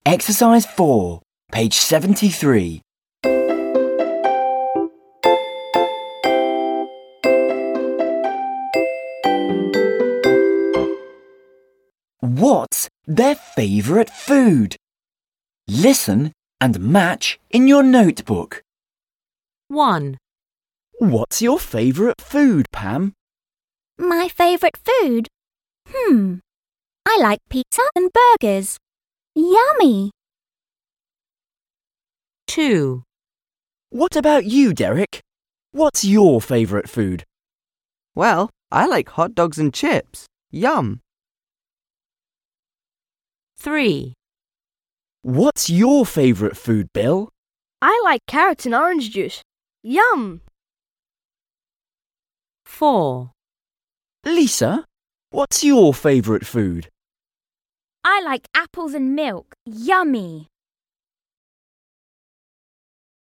Exercise 4, page 73. What's their favourite food? Listen and match in your notebook. 1, What's your favourite food, Pam? My favourite food? I like pizza and burgers. Yummy! 2, What about you, Derek? What's your favourite food? Well, I like hot dogs and chips. Yum! 3, What's your favourite food, Bill? I like carrot and orange juice. Yum! 4, Lisa, what's your favourite food? I like apples and milk. Yummy!